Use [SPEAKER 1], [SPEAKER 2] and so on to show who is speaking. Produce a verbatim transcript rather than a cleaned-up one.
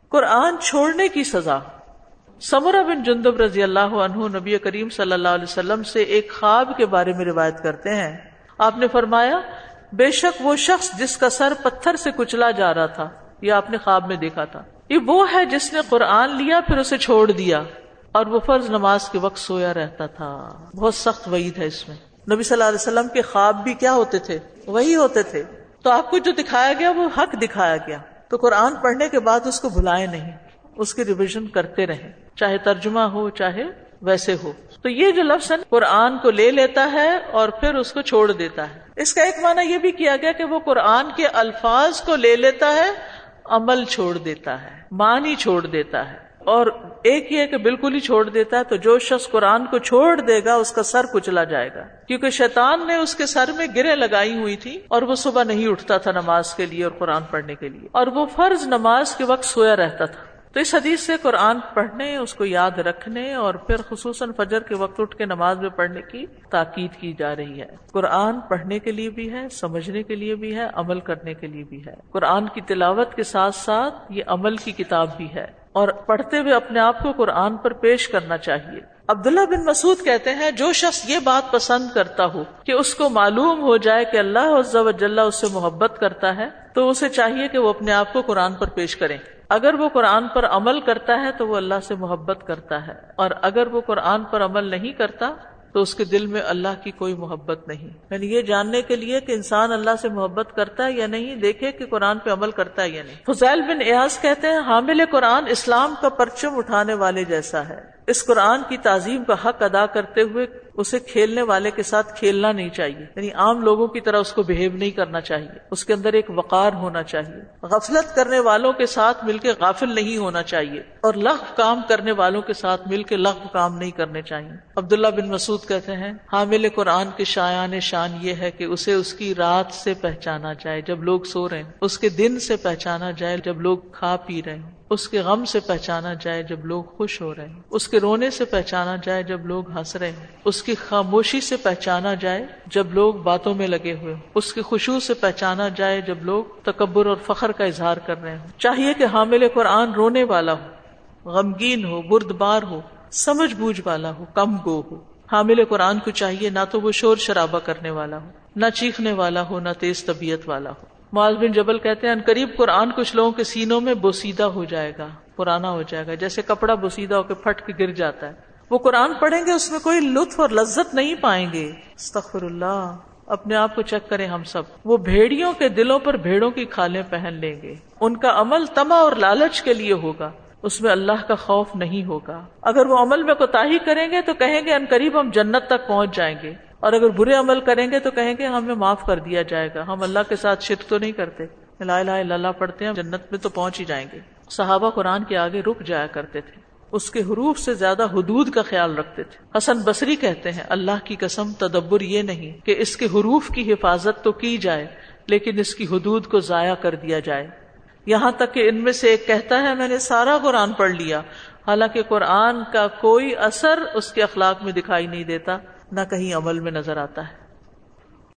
[SPEAKER 1] قرآن چھوڑنے کی سزا. سمرہ بن جندب رضی اللہ عنہ نبی کریم صلی اللہ علیہ وسلم سے ایک خواب کے بارے میں روایت کرتے ہیں. آپ نے فرمایا بے شک وہ شخص جس کا سر پتھر سے کچلا جا رہا تھا، یہ آپ نے خواب میں دیکھا تھا، یہ وہ ہے جس نے قرآن لیا پھر اسے چھوڑ دیا اور وہ فرض نماز کے وقت سویا رہتا تھا. بہت سخت وعید ہے اس میں. نبی صلی اللہ علیہ وسلم کے خواب بھی کیا ہوتے تھے؟ وہی ہوتے تھے. تو آپ کو جو دکھایا گیا وہ حق دکھایا گیا. تو قرآن پڑھنے کے بعد اس کو بھلائے نہیں، اس کی ریویژن کرتے رہیں، چاہے ترجمہ ہو چاہے ویسے ہو. تو یہ جو لفظ ہے قرآن کو لے لیتا ہے اور پھر اس کو چھوڑ دیتا ہے، اس کا ایک معنی یہ بھی کیا گیا کہ وہ قرآن کے الفاظ کو لے لیتا ہے، عمل چھوڑ دیتا ہے، معنی چھوڑ دیتا ہے. اور ایک یہ کہ بالکل ہی چھوڑ دیتا ہے. تو جو شخص قرآن کو چھوڑ دے گا اس کا سر کچلا جائے گا، کیونکہ شیطان نے اس کے سر میں گریں لگائی ہوئی تھی اور وہ صبح نہیں اٹھتا تھا نماز کے لیے اور قرآن پڑھنے کے لیے، اور وہ فرض نماز کے وقت سویا رہتا تھا. تو اس حدیث سے قرآن پڑھنے، اس کو یاد رکھنے اور پھر خصوصاً فجر کے وقت اٹھ کے نماز میں پڑھنے کی تاکید کی جا رہی ہے. قرآن پڑھنے کے لیے بھی ہے، سمجھنے کے لیے بھی ہے، عمل کرنے کے لیے بھی ہے. قرآن کی تلاوت کے ساتھ ساتھ یہ عمل کی کتاب بھی ہے، اور پڑھتے ہوئے اپنے آپ کو قرآن پر پیش کرنا چاہیے. عبداللہ بن مسعود کہتے ہیں جو شخص یہ بات پسند کرتا ہو کہ اس کو معلوم ہو جائے کہ اللہ عز و جل اس سے محبت کرتا ہے تو اسے چاہیے کہ وہ اپنے آپ کو قرآن پر پیش کرے. اگر وہ قرآن پر عمل کرتا ہے تو وہ اللہ سے محبت کرتا ہے، اور اگر وہ قرآن پر عمل نہیں کرتا تو اس کے دل میں اللہ کی کوئی محبت نہیں. یعنی یہ جاننے کے لیے کہ انسان اللہ سے محبت کرتا ہے یا نہیں، دیکھے کہ قرآن پہ عمل کرتا ہے یا نہیں. فضیل بن ایاز کہتے ہیں حامل قرآن اسلام کا پرچم اٹھانے والے جیسا ہے. اس قرآن کی تعظیم کا حق ادا کرتے ہوئے اسے کھیلنے والے کے ساتھ کھیلنا نہیں چاہیے، یعنی عام لوگوں کی طرح اس کو بہیو نہیں کرنا چاہیے. اس کے اندر ایک وقار ہونا چاہیے. غفلت کرنے والوں کے ساتھ مل کے غافل نہیں ہونا چاہیے، اور لغو کام کرنے والوں کے ساتھ مل کے لغو کام نہیں کرنے چاہیے. عبداللہ بن مسعود کہتے ہیں حامل قرآن کے شایان شان یہ ہے کہ اسے اس کی رات سے پہچانا جائے جب لوگ سو رہے ہیں، اس کے دن سے پہچانا جائے جب لوگ کھا پی رہے ہیں، اس کے غم سے پہچانا جائے جب لوگ خوش ہو رہے ہیں، اس کے رونے سے پہچانا جائے جب لوگ ہنس رہے ہیں، اس کی خاموشی سے پہچانا جائے جب لوگ باتوں میں لگے ہوئے ہیں، اس کی خشوع سے پہچانا جائے جب لوگ تکبر اور فخر کا اظہار کر رہے ہیں. چاہیے کہ حامل قرآن رونے والا ہو، غمگین ہو، بردبار ہو، سمجھ بوجھ والا ہو، کم گو ہو. حامل قرآن کو چاہیے نہ تو وہ شور شرابہ کرنے والا ہو، نہ چیخنے والا ہو، نہ تیز طبیعت والا ہو. معاذ بن جبل کہتے ہیں ان قریب قرآن کچھ لوگوں کے سینوں میں بوسیدہ ہو جائے گا، پرانا ہو جائے گا، جیسے کپڑا بوسیدہ ہو کے پھٹ کے گر جاتا ہے. وہ قرآن پڑھیں گے اس میں کوئی لطف اور لذت نہیں پائیں گے. استغفر اللہ. اپنے آپ کو چیک کریں ہم سب. وہ بھیڑیوں کے دلوں پر بھیڑوں کی کھالیں پہن لیں گے. ان کا عمل طمع اور لالچ کے لیے ہوگا، اس میں اللہ کا خوف نہیں ہوگا. اگر وہ عمل میں کوتاہی کریں گے تو کہیں گے ان قریب ہم جنت تک پہنچ جائیں گے، اور اگر برے عمل کریں گے تو کہیں گے ہمیں معاف کر دیا جائے گا، ہم اللہ کے ساتھ شرک تو نہیں کرتے، لا الہ الا اللہ پڑھتے ہیں، جنت میں تو پہنچ ہی جائیں گے. صحابہ قرآن کے آگے رک جایا کرتے تھے، اس کے حروف سے زیادہ حدود کا خیال رکھتے تھے. حسن بصری کہتے ہیں اللہ کی قسم تدبر یہ نہیں کہ اس کے حروف کی حفاظت تو کی جائے لیکن اس کی حدود کو ضائع کر دیا جائے. یہاں تک کہ ان میں سے ایک کہتا ہے میں نے سارا قرآن پڑھ لیا، حالانکہ قرآن کا کوئی اثر اس کے اخلاق میں دکھائی نہیں دیتا، نہ کہیں عمل میں نظر آتا ہے.